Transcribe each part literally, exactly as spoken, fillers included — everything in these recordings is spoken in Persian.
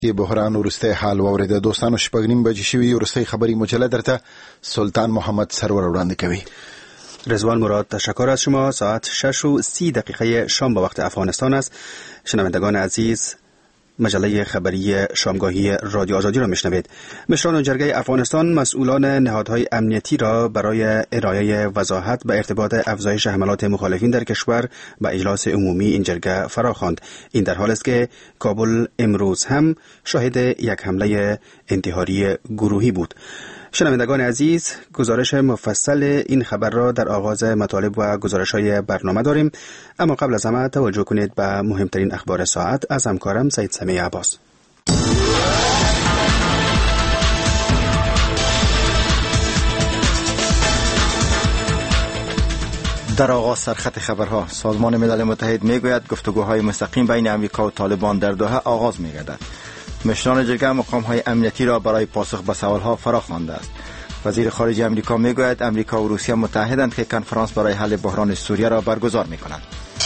بحران ورسته حال واورید دوستانو شپږ نیم بجې شوي ورسته خبری مجله درته سلطان محمد سرور وړاندې کوي. رضوان مراد تشکر از شما. ساعت شش و سی دقیقه شام به وقت افغانستان است. شنوندگان عزیز، مجله خبری شامگاهی رادیو آزادی را میشنوید. مشران جرگه افغانستان مسئولان نهادهای امنیتی را برای ارائه وضاحت به ارتباط افزایش حملات مخالفین در کشور به اجلاس عمومی این جرگه فراخواند. این در حالی است که کابل امروز هم شاهد یک حمله انتحاری گروهی بود. شنوندگان عزیز، گزارش مفصل این خبر را در آغاز مطالب و گزارش‌های برنامه داریم، اما قبل از همه توجه کنید به مهمترین اخبار ساعت از همکارم سید سمیع عباس. در آغاز سرخط خبرها، سازمان ملل متحد میگوید گفتگوهای مستقیم بین امریکا و طالبان در دوحه آغاز می‌گردد. مشران جرگه مقام‌های امنیتی را برای پاسخ به سوال‌ها فراخوانده است. وزیر خارجه امریکا میگوید امریکا و روسیه متحدند که کنفرانس برای حل بحران سوریه را برگزار می‌کنند.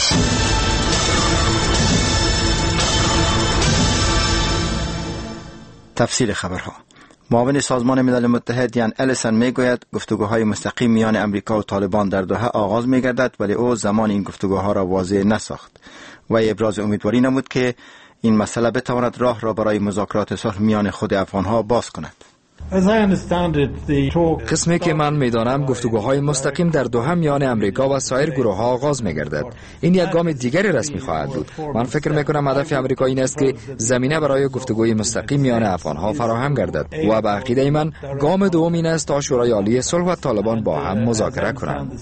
تفصیل خبرها. معاون سازمان ملل متحد یان الیسن میگوید گفتگوهای مستقیم میان امریکا و طالبان در دوحه آغاز می‌گردد، ولی او زمان این گفتگوها را واضح نساخت و ابراز امیدواری نمود که این مسئله بتواند راه را برای مذاکرات صلح میان خود افغانها باز کند. قسمی که من میدانم گفتگوهای مستقیم در دوحه میان امریکا و سایر گروه ها آغاز میگردد. این یک گام دیگری رسمی خواهد بود. من فکر میکنم هدف امریکا این است که زمینه برای گفتگوی مستقیم میان افغانها فراهم گردد و به عقیده من گام دوم این است تا شورای عالی صلح و طالبان با هم مذاکره کنند.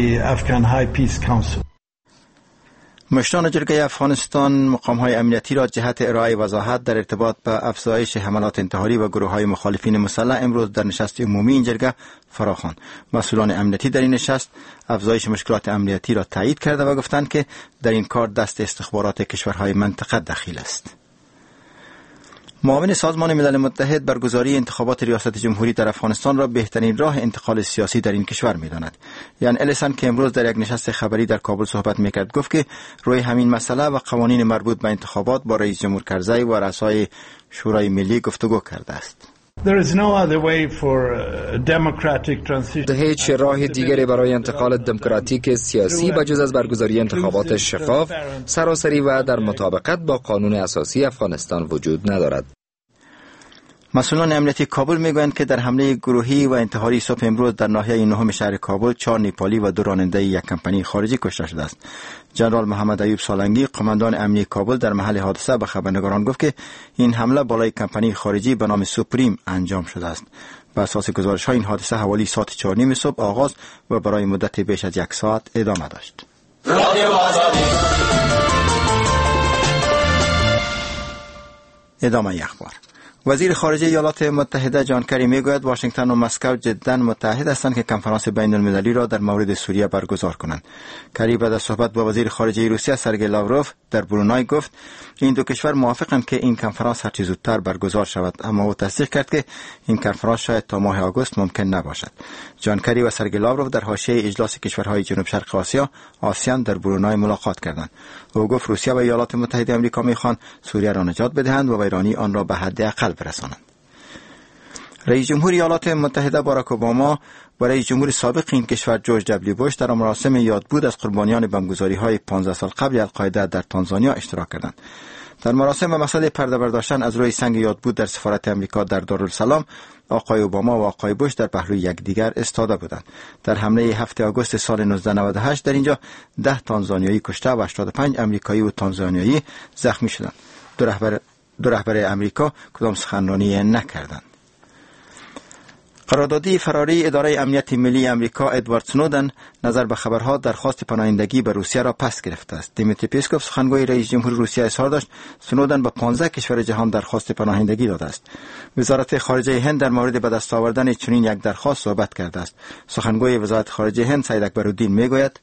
مشران جرگه افغانستان مقام‌های امنیتی را جهت ارائه وضاحت در ارتباط به افزایش حملات انتحاری و گروه‌های مخالفین مسلح امروز در نشست عمومی این جرگه فراخواند. مسئولان امنیتی در این نشست افزایش مشکلات امنیتی را تایید کرده و گفتند که در این کار دست استخبارات کشورهای منطقه دخیل است. معاون سازمان ملل متحد برگزاری انتخابات ریاست جمهوری در افغانستان را بهترین راه انتقال سیاسی در این کشور می‌داند. یان الیسن که امروز در یک نشست خبری در کابل صحبت می‌کرد گفت که روی همین مسئله و قوانین مربوط به انتخابات با رئیس جمهور کرزی و رؤسای شورای ملی گفتگو کرده است. هیچ راه دیگری برای انتقال دموکراتیک سیاسی بجز از برگزاری انتخابات شفاف، سراسری و در مطابقت با قانون اساسی افغانستان وجود ندارد. مسئولان امنیتی کابل میگویند که در حمله گروهی و انتحاری صبح امروز در ناحیه نهم شهر کابل چهار نیپالی و دو راننده یک کمپانی خارجی کشته شده است. جنرال محمد ایوب سالنگی، قماندان امنیتی کابل، در محل حادثه به خبرنگاران گفت که این حمله بالای کمپانی خارجی به نام سوپریم انجام شده است. بر اساس گزارش‌ها این حادثه حوالی ساعت چهار نیم صبح آغاز و برای مدت بیش از یک ساعت ادامه داشت. ادامه اخبار. وزیر خارجه ایالات متحده جان کری میگوید واشنگتن و مسکو جدا متحد هستند که کنفرانس بین المللی را در مورد سوریه برگزار کنند. کری بعد از صحبت با وزیر خارجه روسیه سرگئی لاوروف در برونای گفت این دو کشور موافقند که این کنفرانس هرچه زودتر برگزار شود، اما او تصدیق کرد که این کنفرانس شاید تا ماه آگوست ممکن نباشد. جان کری و سرگئی لاوروف در حاشیه اجلاس کشورهای جنوب شرق آسیا آسیان در برونای ملاقات کردند. او گفت روسیه و ایالات متحده آمریکا میخوان سوریه را نجات بدهند و ویرانی آن را به حد اقل برسانند. رئیس جمهور ایالات متحده باراک اوباما و رئیس جمهور سابق این کشور جورج دبلیو بوش در مراسم یادبود از قربانیان بمبگذاری‌های پانزده سال قبل القاعده در تانزانیا اشتراک کردند. در مراسم به مقصد پرده برداشتن از روی سنگ یادبود در سفارت امریکا در دارالسلام، آقای اوباما و آقای بوش در پهلوی یکدیگر ایستاده بودند. در حمله هفته آگوست سال نوزده نود و هشت در اینجا ده تانزانیایی کشته و هشتاد و پنج امریکایی و تانزانیایی زخمی شدند. دو رهبر دو رهبر امریکا کدام سخنرانی نکردند. قراردادی فراری اداره امنیت ملی امریکا ادوارد سنودن نظر به خبرها درخواست پناهندگی به روسیه را پس گرفته است. دیمیتری پیسکوف سخنگوی رئیس جمهور روسیه اظهار داشت سنودن به پانزده کشور جهان درخواست پناهندگی داده است. وزارت خارجه هند در مورد به دست آوردن چنین یک درخواست صحبت کرده است. سخنگوی وزارت خارجه هند سید اکبرالدین میگوید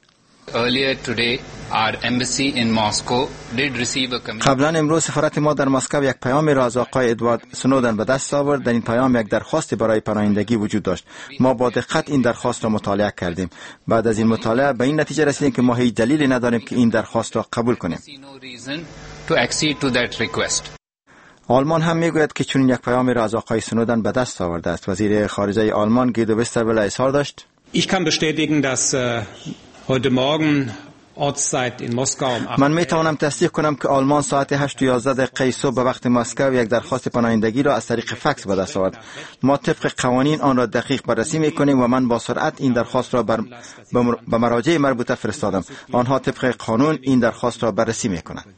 قبلا امروز سفارت ما در مسکو یک پیام را از آقای ادوارد سنودن به دست آورد. در این پیام یک درخواست برای پناهندگی وجود داشت. ما با دقت این درخواست را مطالعه کردیم. بعد از این مطالعه به این نتیجه رسیدیم که ما هیچ دلیلی نداریم که این درخواست را قبول کنیم. آلمان هم میگوید که چون یک پیامی را از آقای سنودن به دست آورده است. وزیر خارجه آلمان گیدو وستربل اظهار داشت: Ich kann bestätigen, dass heute Morgen من می توانم تصدیق کنم که آلمان ساعت هشت و یازده دقیقه صبح به وقت مسکو یک درخواست پناهندگی را از طریق فکس به دست آورد. ما طبق قوانین آن را دقیق بررسی می کنیم و من با سرعت این درخواست را بر به مراجع مربوطه فرستادم. آنها طبق قانون این درخواست را بررسی می کنند.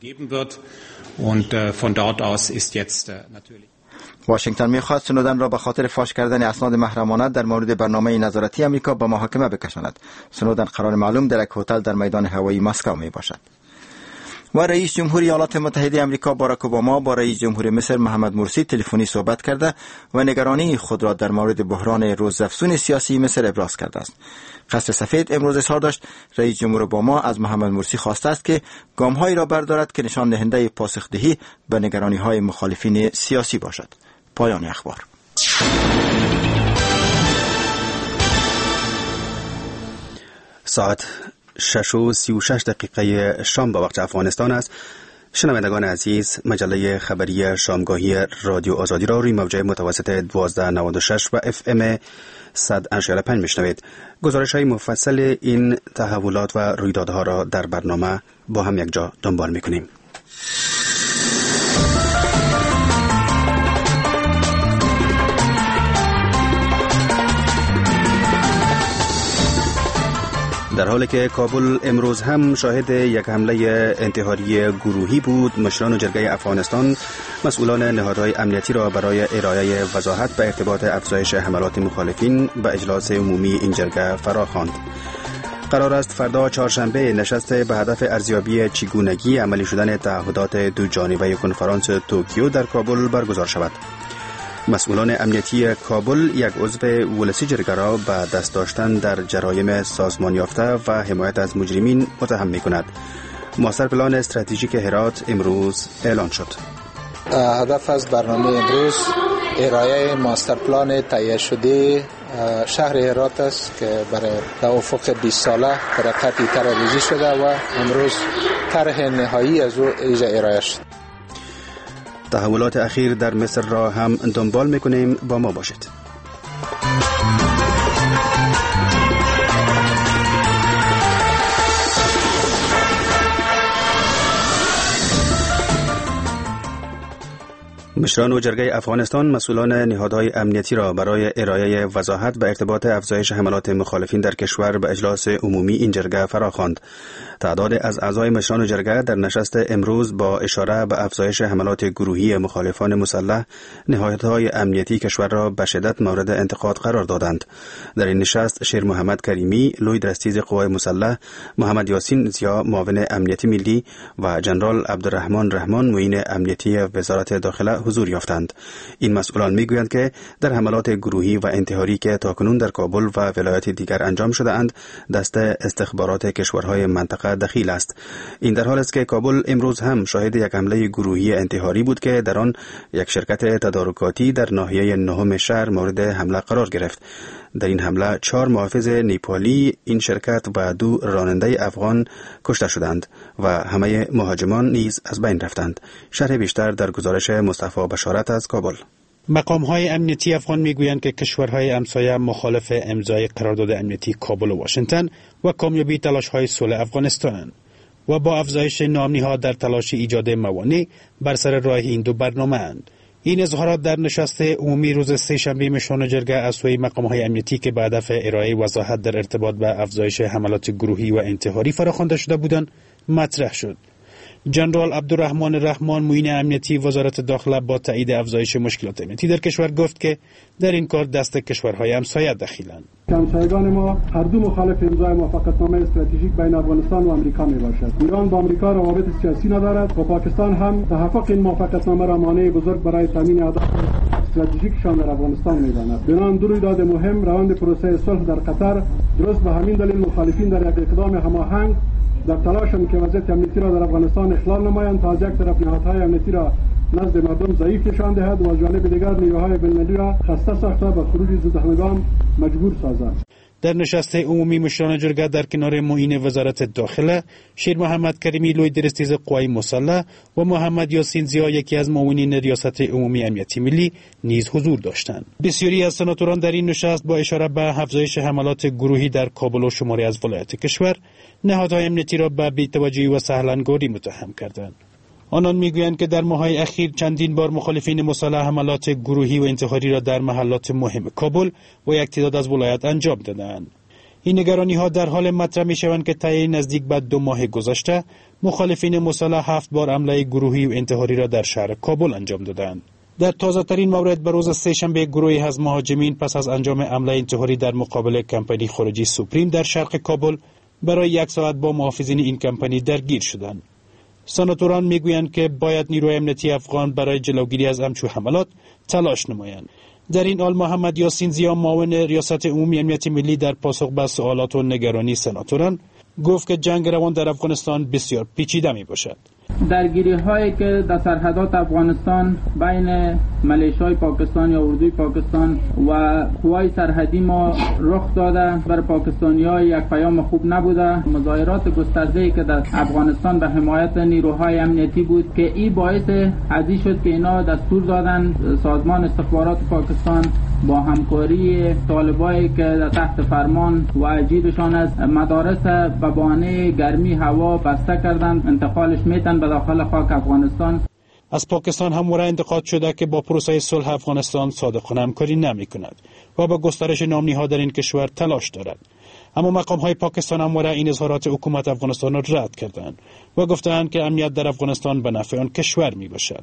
واشنگتن می‌خواهد سنودن را به خاطر فاش کردن اسناد محرمانه در مورد برنامه نظارتی امریکا به محاکمه بکشاند. سنودن قرار معلوم در یک هتل در میدان هوایی مسکو می باشد. و رئیس جمهوری ایالات متحده آمریکا باراک اوباما با رئیس جمهور مصر محمد مرسی تلفنی صحبت کرده و نگرانی خود را در مورد بحران روزافزون سیاسی مصر ابراز کرده است. قصر سفید امروز اظهار داشت رئیس جمهور اوباما از محمد مرسی خواسته است که گام‌هایی را بردارد که نشان دهنده پاسخدهی به نگرانی‌های مخالفین سیاسی باشد. پایان اخبار. ساعت شش و سی و شش دقیقه شام به وقت افغانستان است. شنوندگان عزیز، مجله خبری شامگاهی رادیو آزادی را روی موجه متوسط دوازده نود و شش و اف ام صد و انشاء پنج میشنوید. گزارش های مفصل این تحولات و رویدادها را در برنامه با هم یک جا دنبال میکنیم. در حالی که کابل امروز هم شاهد یک حمله انتحاری گروهی بود، مشران جرگه افغانستان مسئولان نهادهای امنیتی را برای ارائه وضاحت به ارتباط افزایش حملات مخالفین به اجلاس عمومی این جرگه فراخواند. قرار است فردا چهارشنبه نشست به هدف ارزیابی چگونگی عملی شدن تعهدات دو جانبه کنفرانس توکیو در کابل برگزار شود. مسئولان امنیتی کابل یک عضو ولسی جرگه را به دست داشتن در جرایم سازمان یافته و حمایت از مجرمین متهم می‌کند. ماستر پلان استراتژیک هرات امروز اعلان شد. هدف از برنامه امروز ارائه ماستر پلان تهیه شده شهر هرات است که برای در افق بیست ساله در خطی طرح‌ریزی شده و امروز طرح نهایی از او ایجا ارائه شد. تحولات اخیر در مصر را هم دنبال میکنیم، با ما باشید. مشران و جرگه افغانستان مسئولان نهادهای امنیتی را برای ارائه وضاحت به ارتباط افزایش حملات مخالفین در کشور به اجلاس عمومی این جرگه فراخواند. تعداد از اعضای مشران جرگه در نشست امروز با اشاره به افزایش حملات گروهی مخالفان مسلح نهادهای امنیتی کشور را به شدت مورد انتقاد قرار دادند. در این نشست شیر محمد کریمی لوی درستیز قوای مسلح، محمد یاسین زیا معاون امنیتی ملی و جنرال عبدالرحمن رحمان معین امنیتی وزارت داخله حضور یافتند. این مسئولان میگویند که در حملات گروهی و انتحاری که تاکنون در کابل و ولایات دیگر انجام شده اند، دست استخبارات کشورهای منطقه دخیل است. این در حال است که کابل امروز هم شاهد یک حمله گروهی انتحاری بود که در آن یک شرکت تدارکاتی در ناحیه نهم شهر مورد حمله قرار گرفت. در این حمله چهار محافظ نیپالی این شرکت و دو راننده افغان کشته شدند و همه مهاجمان نیز از بین رفتند. شرح بیشتر در گزارش مصطفی بشارت از کابل. مقام‌های امنیتی افغان میگویند که کشورهای همسایه مخالف امضای قرارداد امنیتی کابل و واشنگتن و کامیابی تلاش‌های صلح افغانستانند و با افزایش نام‌نهادها در تلاش ایجاد موانع بر سر راه این دو برنامه اند. این اظهارات در نشست عمومی روز سه‌شنبه مشران جرگه از سوی مقام‌های امنیتی که به هدف ارائه وضاحت در ارتباط به افزایش حملات گروهی و انتحاری فراخوانده شده بودند مطرح شد. جنرال عبدالرحمن رحمان معین امنیتی وزارت داخله با تایید افزایش مشکلات امنیتی در کشور گفت که در این کار دست کشورهای همسایه دخیلند. همسایگان ما هر دو مخالف امضای موافقتنامه استراتژیک بین افغانستان و آمریکا میباشد. ایران با آمریکا روابط سیاسی ندارد و پاکستان هم تحقق این موافقتنامه را مانع بزرگ برای تامین اهداف استراتژیکشان در افغانستان میداند. بنابراین دو رویداد مهم روند پروسه صلح در قطر درست به همین دلیل مخالفین در یک اقدام هماهنگ در تلاشند که وضعیت امنیتی را در افغانستان اخلال نمایند تا از یک طرف نهادهای امنیتی را نزد مردم ضعیف نشان دهد و از جانب دیگر نیروهای بین‌المللی را خسته ساخته به خروج زودهنگام مجبور سازد. در نشست عمومی مشران جرگه در کنار معین وزارت داخله، شیر محمد کریمی لوی درستیز قوای مسلح و محمد یاسین زیا یکی از معاونین ریاست عمومی امنیتی ملی نیز حضور داشتند. بسیاری از سناتوران در این نشست با اشاره به افزایش حملات گروهی در کابل و شماری از ولایات کشور، نهادهای امنیتی را به بی‌توجهی و سهلنگاری متهم کردند. آنان میگویند که در ماه‌های اخیر چندین بار مخالفین مسلح حملات گروهی و انتحاری را در محلات مهم کابل و یک تعداد از ولایات انجام دادند. این نگرانی‌ها در حال مطرح می‌شوند که طی نزدیک به دو ماه گذشته مخالفین مسلح هفت بار حمله گروهی و انتحاری را در شهر کابل انجام دادند. در تازه‌ترین مورد به روز سه‌شنبه گروهی از مهاجمین پس از انجام حمله انتحاری در مقابل کمپانی خارجی سوپریم در شرق کابل برای یک ساعت با محافظین این کمپانی درگیر شدند. سناتوران میگویند که باید نیروی امنیتی افغان برای جلوگیری از همچو حملات تلاش نمایند. در این حال محمد یاسین زیا معاون ریاست عمومی امنیتی ملی در پاسخ به سوالات و نگرانی سناتوران گفت که جنگ روان در افغانستان بسیار پیچیده می باشد. درگیری هایی که در سرحدات افغانستان بین ملیشای پاکستان یا اردوی پاکستان و قوای سرحدی ما رخ داده، بر پاکستانی ها یک پیام خوب نبوده. مظاهرات گسترده‌ای که در افغانستان به حمایت نیروهای امنیتی بود که این باعث ازی شد که اینا دستور دادن سازمان استخبارات پاکستان با همکاری طالبایی که در تحت فرمان و عجیبشان از مدارس به بهانه گرمی هوا بسته کردند، انتقالش میتن به داخل خاک افغانستان. از پاکستان همواره انتقاد شده که با پروسه صلح افغانستان صادقانه همکاری نمی کند و با گسترش نامنی‌ها در این کشور تلاش دارد. اما مقام‌های پاکستان همواره این اظهارات حکومت افغانستان را رد کردند و گفتند که امنیت در افغانستان به نفع آن کشور می باشد.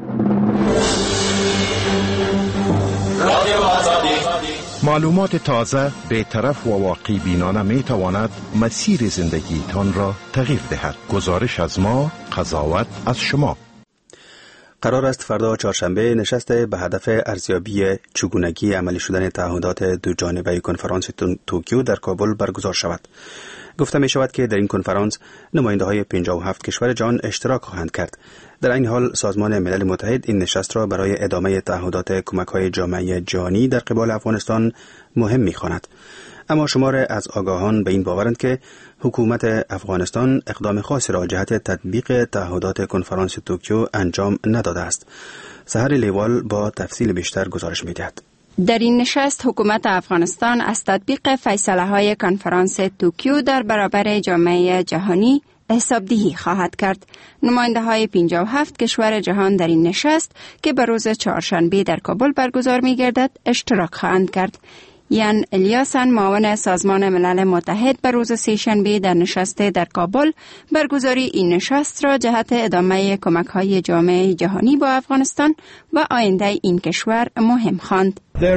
معلومات تازه، بی‌طرف و واقعی بینانه می تواند مسیر زندگی تان را تغییر دهد. گزارش از ما، قضاوت از شما. قرار است فردا چهارشنبه نشست به هدف ارزیابی چگونگی عملی شدن تعهدات دو جانبه کنفرانس توکیو در کابل برگزار شود. گفته می شود که در این کنفرانس نماینده های پنجاه و هفت کشور جهان اشتراک خواهند کرد. در این حال سازمان ملل متحد این نشست را برای ادامه تعهدات کمک های جامعه جهانی در قبال افغانستان مهم می خواند. اما شمار از آگاهان به این باورند که حکومت افغانستان اقدام خاصی را جهت تطبیق تعهدات کنفرانس توکیو انجام نداده است. سحر لیوال با تفصیل بیشتر گزارش می دهد. در این نشست حکومت افغانستان از تطبیق فیصله های کنفرانس توکیو در برابر جامعه جهانی حسابدهی خواهد کرد. نماینده های پنجاه و هفت کشور جهان در این نشست که به روز چهارشنبه در کابل برگزار می گردد اشتراک خواهند کرد. یان الیاسن معاون سازمان ملل متحد به روز سه‌شنبه در نشست در کابل برگزاری این نشست را جهت ادامه کمک های جامعه جهانی با افغانستان و آینده این کشور مهم خواند.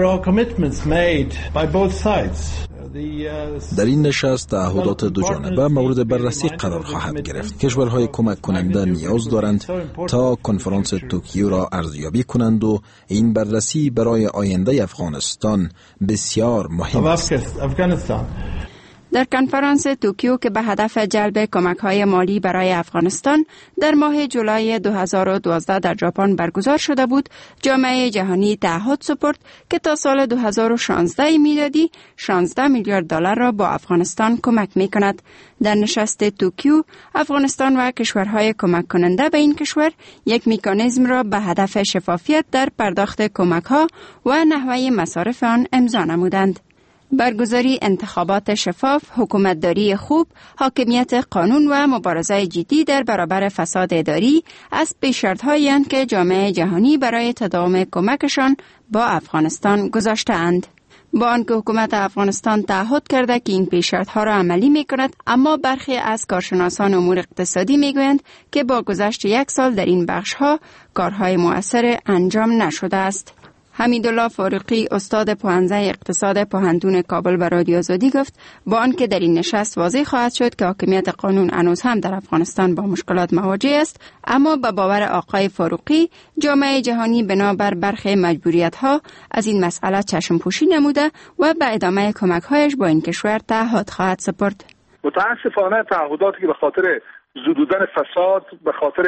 در این نشست تعهدات دو جانبه مورد بررسی قرار خواهد گرفت. کشورهای کمک کننده نیاز دارند تا کنفرانس توکیو را ارزیابی کنند و این بررسی برای آینده افغانستان بسیار مهم است. در کنفرانس توکیو که به هدف جلب کمک‌های مالی برای افغانستان در ماه جولای دو هزار و دوازده در ژاپن برگزار شده بود، جامعه جهانی تعهد سپرد که تا سال دو هزار و شانزده میلادی شانزده میلیارد دلار را با افغانستان کمک می‌کند. در نشست توکیو، افغانستان و کشورهای کمک کننده به این کشور یک مکانیزم را به هدف شفافیت در پرداخت کمک‌ها و نحوه مصارف آن امضا نمودند. برگزاری انتخابات شفاف، حکومتداری خوب، حاکمیت قانون و مبارزه جدی در برابر فساد اداری از پیش‌شرط‌هایی اند که جامعه جهانی برای تداوم کمکشان با افغانستان گذاشته‌اند. با آنکه حکومت افغانستان تعهد کرده که این پیش‌شرط‌ها را عملی می‌کند، اما برخی از کارشناسان امور اقتصادی می‌گویند که با گذشت یک سال در این بخش‌ها کارهای مؤثر انجام نشده است. حمیدالله فاروقی استاد پوهنځی اقتصاد پوهنتون کابل به رادیو آزادی گفت با آنکه در این نشست واضح خواهد شد که حاکمیت قانون هنوز هم در افغانستان با مشکلات مواجه است، اما به باور آقای فاروقی جامعه جهانی بنابر برخی مجبوریت‌ها از این مسئله چشم پوشی نموده و به ادامه کمک‌هایش با این کشور تعهد خواهد سپرد. متاسفانه تعهداتی که به خاطر زدودن فساد، به خاطر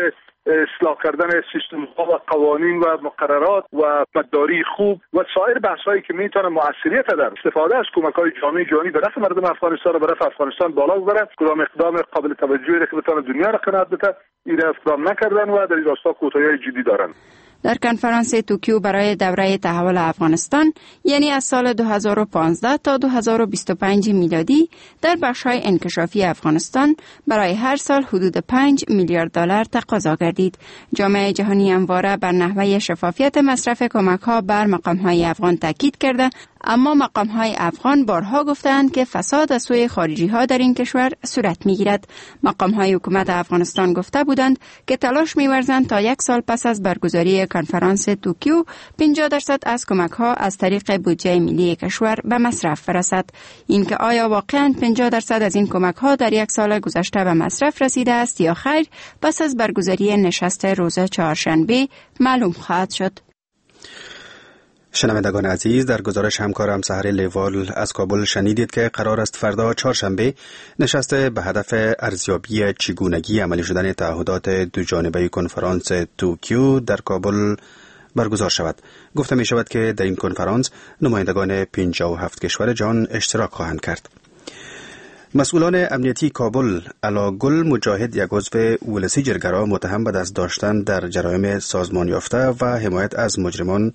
اصلاح کردن سیستم ها و قوانین و مقررات و مداری خوب و سایر بحث هایی که میتونه موثریت در استفاده از کمک های جامعه جهانی به نفع مردم افغانستان و به نفع افغانستان بالا ببره. کدام اقدام قابل توجهی را که بتونه دنیا را قناعت بده این اقدام نکردن و در این راستا کوتاهی جدی دارن. در کنفرانس توکیو برای دوره تحول افغانستان یعنی از سال دو هزار و پانزده تا دو هزار و بیست و پنج میلادی در بخش‌های انکشافی افغانستان برای هر سال حدود پنج میلیارد دلار تقاضا گردید. جامعه جهانی همواره بر نحوه شفافیت مصرف کمک‌ها بر مقام‌های افغان تاکید کرده، اما مقام‌های افغان بارها گفتند که فساد از سوی خارجی‌ها در این کشور صورت می‌گیرد. مقام‌های حکومت افغانستان گفته بودند که تلاش می‌ورزند تا یک سال پس از برگزاری کنفرانس توکیو پنجاه درصد از کمک‌ها از طریق بودجه ملی کشور به مصرف برسد. اینکه آیا واقعاً پنجاه درصد از این کمک‌ها در یک سال گذشته به مصرف رسیده است یا خیر، پس از برگزاری نشست روز چهارشنبه معلوم خواهد شد. شنوندگان عزیز، در گزارش همکارم سحر لیوال از کابل شنیدید که قرار است فردا چهارشنبه نشست به هدف ارزیابی چگونگی عملی شدن تعهدات دو جانبه کنفرانس توکیو در کابل برگزار شود. گفته می شود که در این کنفرانس نمایندگان پنجاه و هفت کشور جهان اشتراک خواهند کرد. مسئولان امنیتی کابل علی گل مجاهد، یک عضو ولسی جرگرا متهم به دست داشتن در جرایم سازمان یافته و حمایت از مجرمان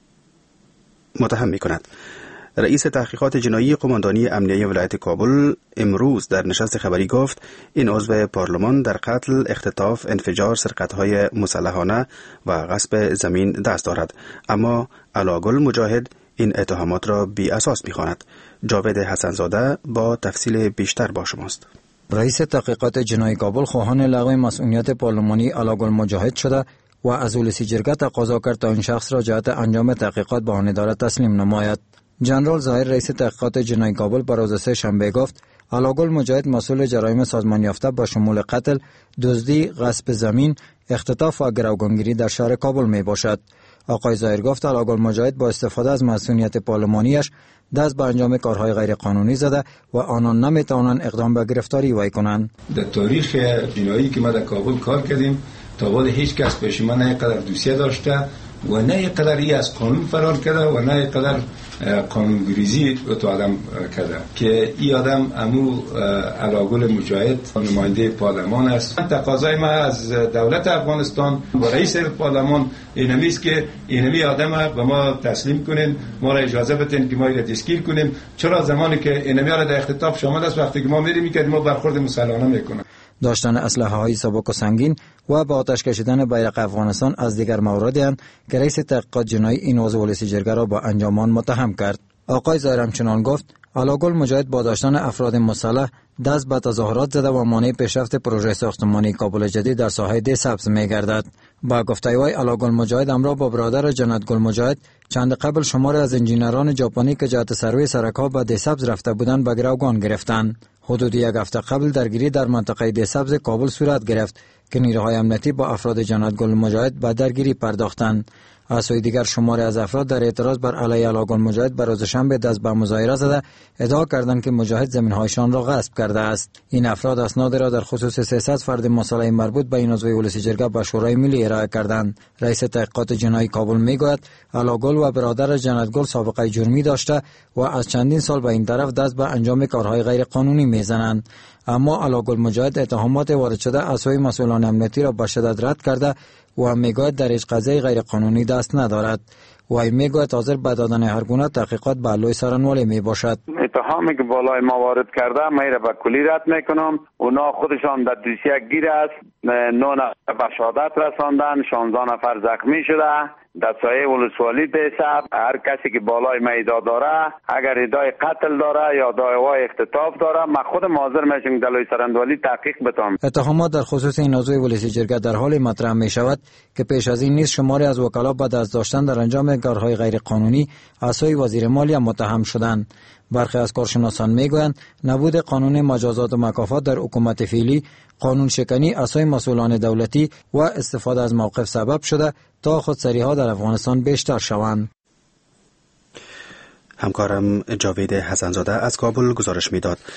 متهم می کند. رئیس تحقیقات جنایی قماندانی امنیه ولایت کابل امروز در نشست خبری گفت این عضو پارلمان در قتل، اختطاف، انفجار، سرقت‌های مسلحانه و غصب زمین دست دارد، اما علی گل مجاهد این اتهامات را بی اساس می خواند. جاوید حسنزاده با تفصیل بیشتر با شماست. رئیس تحقیقات جنایی کابل خواهان لغو مسئولیت پارلمانی علی گل مجاهد شده و از ولسی جرگه تقاضا کرد تا این شخص را جهت انجام تحقیقات به آن اداره تسلیم نماید. جنرال ظاهر رئیس تحقیقات جنایی کابل بر روز سه شنبه گفت علی گل مجاهد مسئول جرایم سازمان یافته با شمول قتل، دزدی، غصب زمین، اختطاف و گروگانگیری در شهر کابل می باشد. آقای ظاهر گفت علی گل مجاهد با استفاده از مسئولیت پارلمانیش دست به انجام کارهای غیر قانونی زده و آنان نمی توانند اقدام به گرفتاری وی کنند. در تاریخ جنایی که ما در کابل کار کردیم تا بعد هیچ کس پیش ما نه قدر دوسیه داشته و نه قدر ای از قانون فرار کرده و نه قدر قانونگریزی تو آدم کرده که این آدم امو علی گل مجاهد نماینده پارلمان است. تقاضای ما از دولت افغانستان و رئیس پارلمان اینمی است که اینمی آدم به ما تسلیم کنین، ما را اجازه بدین که ما را دستگیر کنیم، چرا زمانی که اینمی را در اختطاف شامل است وقتی که ما میریم میکردیم ما برخورد مسلحانه میکنیم. داشتن اسلحه های سبک و سنگین و با آتش کشیدن بیرق افغانستان از دیگر مواردی اند که رئیس تحقیقات جنایی این عضو ولسی جرگه را با انجام آن متهم کرد. آقای ظاهر همچنان گفت علی گل مجاهد با داشتن افراد مسلح دست به تظاهرات زده و مانع پیشرفت پروژه ساختمانی کابل جدید در ساحه ده سبز می‌گردد. با گفته وی علی گل مجاهد همراه با برادر جنت گل مجاهد چند قبل شماری از انجینران ژاپنی که جهت سروی سرک‌ها به ده سبز رفته بودند به گروگان گرفتند. حدود یک هفته قبل درگیری در منطقه ده سبز کابل صورت گرفت که نیروهای امنیتی با افراد جنت گل مجاهد به درگیری پرداختند. از سوی دیگر شماری از افراد در اعتراض بر علیه علی گل مجاهد بر روز شنبه دست به مظاهره زده ادعا کردند که مجاهد زمین‌هایشان را غصب کرده است. این افراد اسناد را در خصوص سیصد فرد مسئله مربوط به این عضو ولسی جرگه به شورای ملی ارائه کردند. رئیس تحقیقات جنایی کابل میگوید علی گل و برادر جنت گل سابقه جرمی داشته و از چندین سال به این طرف دست به انجام کارهای غیر قانونی میزنند. اما علی گل مجاهد اتهامات وارد شده از سوی مسئولان امنیتی را به شدت رد کرده و میگوید در هیچ قضیه غیر قانونی دست ندارد. و میگوید حاضر به دادن هر گونه تحقیقات به علوی سرانوالی می باشد. اتهامی که بالای ما وارد کرده من را به کلی رد میکنم. اونا خودشان در دوسیه گیر است، نه نفر به شهادت رساندن، شانزده نفر زخمی شده در سایه ولسوالی دیسب. هر کسی که بالای ما ادعا داره، اگر ادعای قتل داره یا ادعای اختطاف داره، من خودم حاضر میشم در علوی سرانوالی تحقیق بتم. اتهامات در خصوص این عضو ولسی جرگه در حال مطرح می شود که پیش از این نیز شماری از وکلا با دست داشتن در انجام کارهای غیر قانونی از سوی وزیر مالیه متهم شدند. برخی از کارشناسان میگویند نبود قانون مجازات و مکافات در حکومت فعلی، قانون شکنی از سوی مسئولان دولتی و استفاده از موقف سبب شده تا خودسری‌ها در افغانستان بیشتر شوند. همکارم جاوید حسنزاده از کابل گزارش میداد.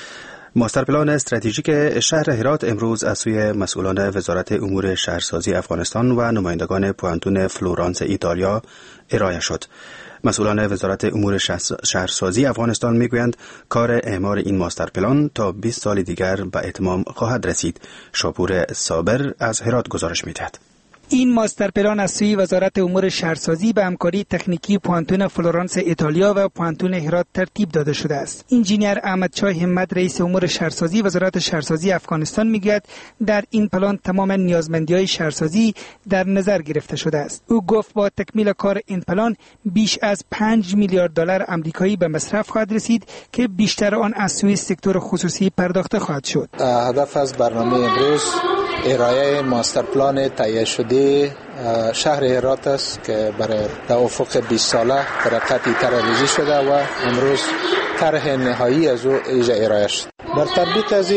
ماستر پلان استراتژیک شهر هرات امروز از سوی مسئولان وزارت امور شهرسازی افغانستان و نمایندگان پوانتون فلورانس ایتالیا ارائه شد. مسئولان وزارت امور شهرسازی افغانستان میگویند کار اعمار این ماستر پلان تا بیست سال دیگر به اتمام خواهد رسید. شاپور صابر از هرات گزارش میدهد. این ماستر پلان از سوی وزارت امور شهرسازی به همکاری تکنیکی پوانتون فلورانس ایتالیا و پوانتون هرات ترتیب داده شده است. انجینیر احمد شاه همت رئیس امور شهرسازی وزارت شهرسازی افغانستان میگوید در این پلان تمام نیازمندی‌های شهرسازی در نظر گرفته شده است. او گفت با تکمیل کار این پلان بیش از پنج میلیارد دلار آمریکایی به مصرف خواهد رسید که بیشتر آن از سوی سکتور خصوصی پرداخته خواهد شد. هدف از برنامه امروز ارائه ماستر پلان تهیه شده شهر هرات است که برای در افق بیست ساله در قطعی طرح‌ریزی شده و امروز طرح نهایی از او ایجا ارائه شد. در تطبیق از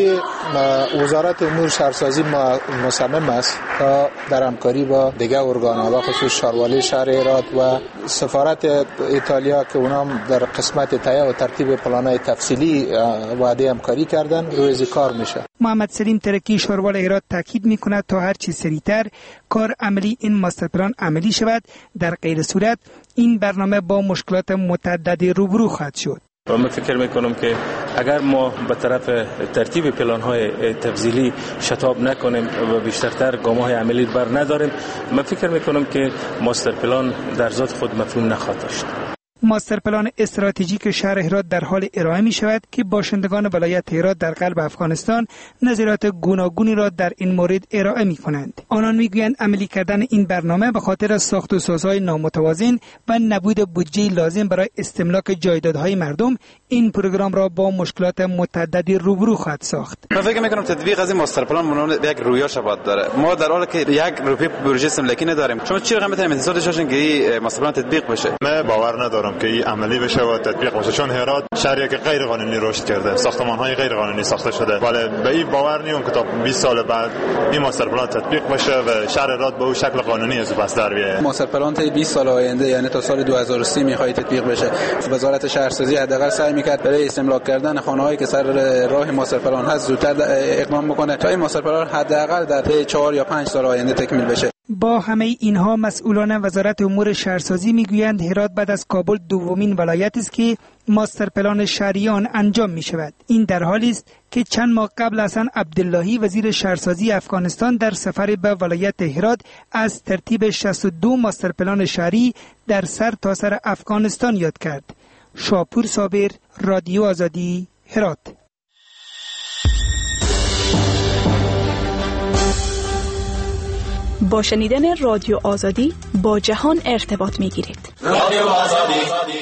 وزارت امور شهرسازی مصمم است تا در همکاری با دیگر ارگان‌ها و خصوص شاروالی شهر هرات و سفارت ایتالیا که اونام در قسمت تهیه و ترتیب پلان‌های تفصیلی وعده همکاری کردن روی کار میشه. محمد سلیم ترکی شاروال هرات تاکید میکند تا هر چه سریعتر کار عملی این ماستر پلان عملی شود، در غیر صورت این برنامه با مشکلات متعددی روبرو خواهد شد. و من فکر میکنم که اگر ما به طرف ترتیب پلان‌های تفصیلی شتاب نکنیم و بیشترتر گام‌های عملی بر نداریم، من فکر میکنم که ماستر پلان در ذات خود مفهوم نخواهد داشت. ماستر پلان استراتژیک شهر هرات در حال ارائه می شود که باشندگان ولایت هرات در قلب افغانستان نظریات گوناگونی را در این مورد ارائه می کنند. آنان می گویند عملی کردن این برنامه به خاطر ساخت و سازهای نامتوازن و نبود بودجه لازم برای استملاک جایدادهای مردم این پروگرام را با مشکلات متعددی روبرو خواهد ساخت. من فکر می کنم تطبیق از این ماستر پلان منون یک رویا شبات داره. ما در حالی که یک روپی پروژه استملاکی نداریم. شما چی رقم میتونید انتظارش داشتین که این ماستر پلان تطبیق بشه؟ من باور ندارم که این عملی بشه و تطبیق بشه، چون هرات شهری که غیر قانونی رشد کرده، ساختمان‌های غیر قانونی ساخته شده. ولی به این باور نیم که تا بیست سال بعد این ماستر پلان تطبیق بشه و شهر هرات به اون شکل قانونی از پس در بیاد. ماستر پلان تا بیست سال آینده یعنی تا سال دو هزار و سی می‌خواد تطبیق بشه. وزارت شهرسازی حداقل سعی می‌کرد برای استملاک کردن خانه‌هایی که سر راه ماستر پلان هست زودتر اقدام بکنه تا این ماستر پلان حداقل در چهار یا پنج سال آینده تکمیل بشه. با همه اینها مسئولان وزارت امور شهرسازی میگویند هرات بعد از کابل دومین ولایت است که ماستر پلان شهری آن انجام می شود. این در حالی است که چند ماه قبل حسن عبداللهی وزیر شهرسازی افغانستان در سفر به ولایت هرات از ترتیب شصت و دو ماستر پلان شهری در سر تا سر افغانستان یاد کرد. شاپور صابر، رادیو آزادی، هرات. با شنیدن رادیو آزادی با جهان ارتباط می گیرید. رادیو آزادی.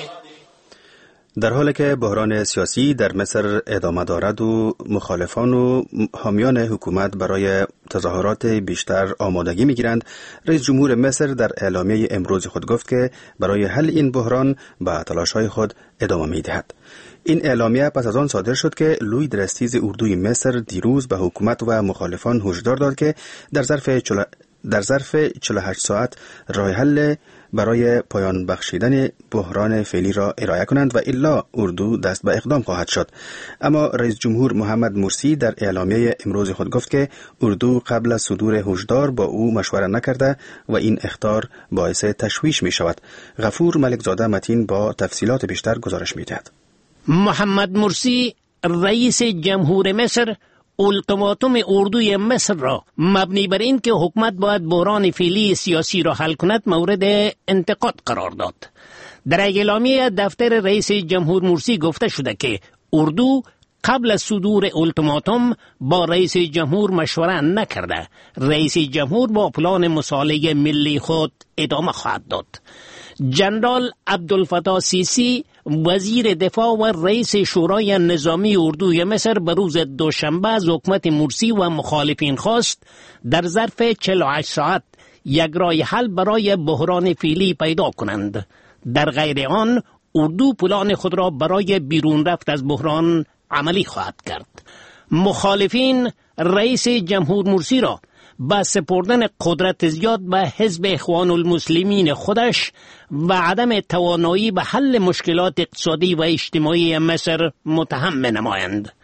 در حالی که بحران سیاسی در مصر ادامه دارد و مخالفان و حامیان حکومت برای تظاهرات بیشتر آمادگی می‌گیرند، رئیس جمهور مصر در اعلامیه امروز خود گفت که برای حل این بحران به تلاش‌های خود ادامه می‌دهد. این اعلامیه پس از آن صادر شد که لوی درستیز اردوی مصر دیروز به حکومت و مخالفان هشدار داد که در ظرف چل... در ظرف چهل و هشت ساعت راه حل برای پایان بخشیدن بحران فعلی را ارائه کنند و الا اردو دست به اقدام خواهد شد. اما رئیس جمهور محمد مرسی در اعلامیه امروز خود گفت که اردو قبل از صدور هشدار با او مشوره نکرده و این اخطار باعث تشویش می شود. غفور ملکزاده متین با تفصیلات بیشتر گزارش می دهد. محمد مرسی رئیس جمهور مصر اولتیماتوم اردوی مصر را مبنی بر این که حکومت باید بحران فعلی سیاسی را حل کند مورد انتقاد قرار داد. در اعلامیه دفتر رئیس جمهور مرسی گفته شده که اردو قبل از صدور اولتیماتوم با رئیس جمهور مشوره نکرده. رئیس جمهور با پلان مصالحه ملی خود ادامه خواهد داد. جنرال عبدالفتاح سیسی وزیر دفاع و رئیس شورای نظامی اردوی مصر به روز دوشنبه از حکومت مرسی و مخالفین خواست در ظرف چهل و هشت ساعت یک راه حل برای بحران فعلی پیدا کنند. در غیر آن اردو پلان خود را برای بیرون رفت از بحران عملی خواهد کرد. مخالفین رئیس جمهور مرسی را با سپردن قدرت زیاد به حزب اخوان المسلمین خودش و عدم توانایی به حل مشکلات اقتصادی و اجتماعی مصر متهم نمایند.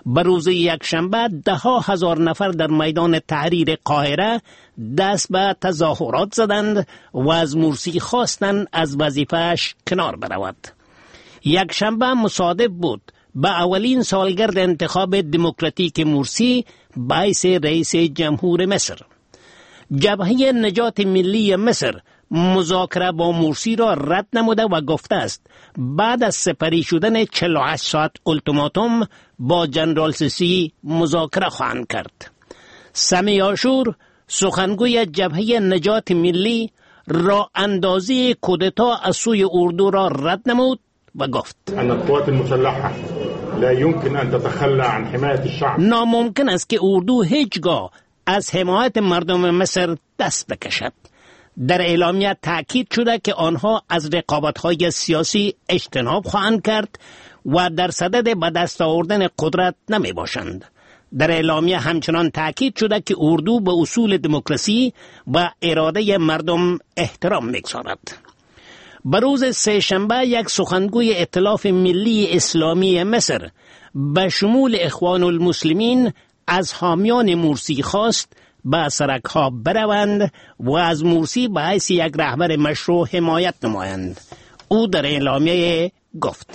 به روز یک شنبه ده ها هزار نفر در میدان تحریر قاهره دست به تظاهرات زدند و از مرسی خواستند از وظیفه‌اش کنار برود. یک شنبه مصادف بود به اولین سالگرد انتخاب دموکراتیک مرسی باعث رئیس جمهور مصر. جبهه نجات ملی مصر مذاکره با مرسی را رد نموده و گفته است بعد از سپری شدن چهل و هشت ساعت التیماتوم با جنرال سیسی مذاکره خواهند کرد. سمی عاشور سخنگوی جبهه نجات ملی را اندازی کودتا از سوی اردو را رد نمود و گفت ان القوات المسلحه لا يمكن ان تتخلى عن حمايه الشعب. ناممکن است که اردو هیچگاه از حمایت مردم مصر دست بکشد. در اعلامیه تاکید شده که آنها از رقابت‌های سیاسی اجتناب خواهند کرد و در صدد به دست آوردن قدرت نمی باشند. در اعلامیه همچنان تاکید شده که اردو به اصول دموکراسی و اراده مردم احترام می‌گذارد. به روز سه شنبه یک سخنگوی ائتلاف ملی اسلامی مصر به شمول اخوان المسلمین از حامیان مرسی خواست به سرک‌ها بروند و از مرسی به حیث یک رهبر مشروع حمایت نمایند. او در اعلامیه گفت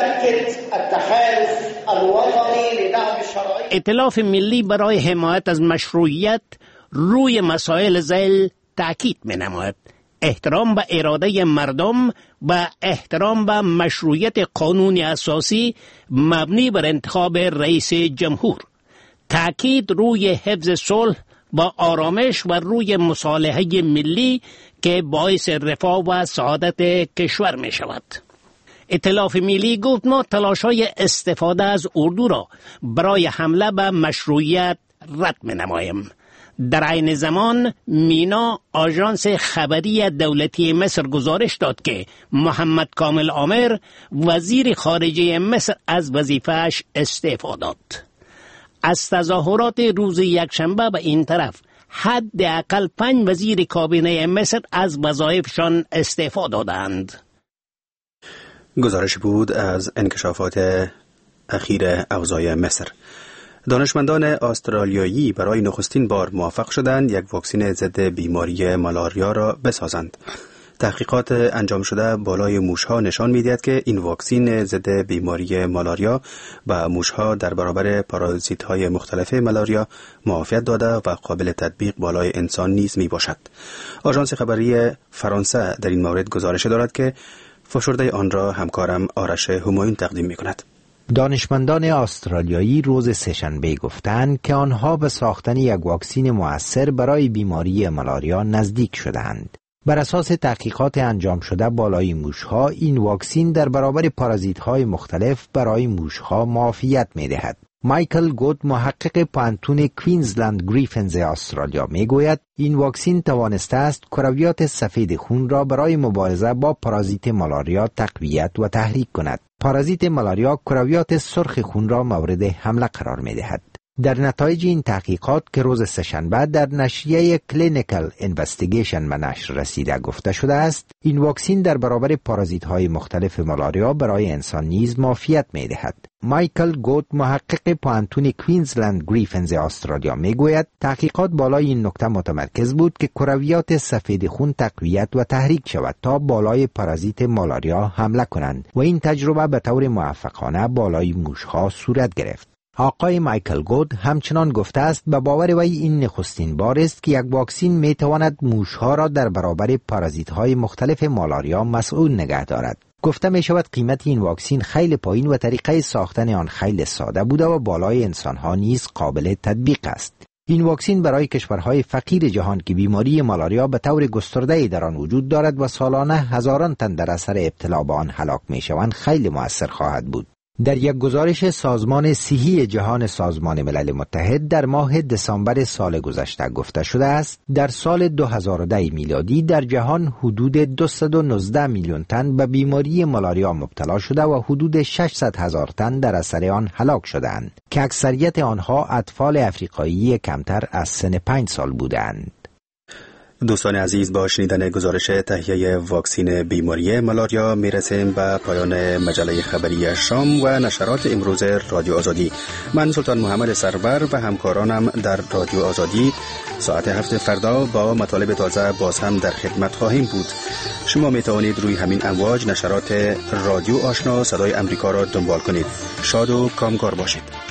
ائتلاف ملی برای حمایت از مشروعیت روی مسائل ذیل تأکید می نماید: احترام به اراده مردم و احترام به مشروعیت قانون اساسی مبنی بر انتخاب رئیس جمهور، تأکید روی حفظ صلح با آرامش و روی مصالحه ملی که باعث رفاه و سعادت کشور می شود. ائتلاف ملی گفت ما تلاش‌های استفاده از اردو را برای حمله به مشروعیت رد می نماییم. در عین زمان مینا آژانس خبری دولتی مصر گزارش داد که محمد کامل عامر وزیر خارجه مصر از وظیفه‌اش استعفا داد. از تظاهرات روز یکشنبه به این طرف حداقل پنج وزیر کابینه مصر از وظایفشان استعفا دادند. گزارش بود از انکشافات اخیر اوضاع مصر. دانشمندان استرالیایی برای نخستین بار موفق شدند یک واکسن ضد بیماری مالاریا را بسازند. تحقیقات انجام شده بالای موشها نشان می‌دهد که این واکسن ضد بیماری مالاریا به موشها در برابر پارازیت‌های مختلف مالاریا معافیت داده و قابل تطبیق بالای انسان نیز میباشد. آژانس خبری فرانسه در این مورد گزارش دارد که فشرده آن را همکارم آرش همایون تقدیم می‌کند. دانشمندان استرالیایی روز سه‌شنبه گفتند که آنها به ساختن یک واکسن مؤثر برای بیماری مالاریا نزدیک شدند. بر اساس تحقیقات انجام شده بالای موشها، این واکسن در برابر پارازیت‌های مختلف برای موشها معافیت می‌دهد. مایکل گود، محقق پانتون کوینزلند گریفنز استرالیا، میگوید این واکسن توانسته است کرویات سفید خون را برای مبارزه با پارازیت مالاریا تقویت و تحریک کند. پارازیت مالاریا کرویات سرخ خون را مورد حمله قرار می‌دهد. در نتایج این تحقیقات که روز سه‌شنبه در نشریه کلینیکال اینوستیگیشن به نشر رسیده گفته شده است، این واکسن در برابر پارازیت‌های مختلف مالاریا برای انسان نیز معافیت می‌دهد. مایکل گود، محقق پانتون کوینزلند گریفنز استرالیا، میگوید تحقیقات بالای این نکته متمرکز بود که کرویات سفید خون تقویت و تحریک شود تا بالای پارازیت مالاریا حمله کنند و این تجربه به طور موفقانه بالای موشها صورت گرفت. آقای مایکل گود همچنان گفته است به باور وی این نخستین بار است که یک واکسن می تواند موشها را در برابر پارازیت‌های مختلف مالاریا مسئول نگه دارد. گفته می شود قیمت این واکسن خیلی پایین و طریقه ساختن آن خیلی ساده بوده و بالای انسانها نیز قابل تطبیق است. این واکسن برای کشورهای فقیر جهان که بیماری مالاریا به طور گسترده در آن وجود دارد و سالانه هزاران تن در اثر ابتلا به آن هلاک می شوند خیلی مؤثر خواهد بود. در یک گزارش سازمان صحی جهان سازمان ملل متحد در ماه دسامبر سال گذشته گفته شده است در سال دو هزار و ده میلادی در جهان حدود دویست و نوزده میلیون تن به بیماری مالاریا مبتلا شده و حدود ششصد هزار تن در اثر آن هلاک شدند که اکثریت آنها اطفال افریقایی کمتر از سن پنج سال بودند. دوستان عزیز، با شنیدن گزارش تهیه واکسین بیماری ملاریا میرسیم به پایان مجله خبری شام و نشرات امروز رادیو آزادی. من سلطان محمد سرور و همکارانم در رادیو آزادی ساعت هفت فردا با مطالب تازه باز هم در خدمت خواهیم بود. شما می توانید روی همین امواج نشرات رادیو آشنا صدای امریکا را دنبال کنید. شاد و کامکار باشید.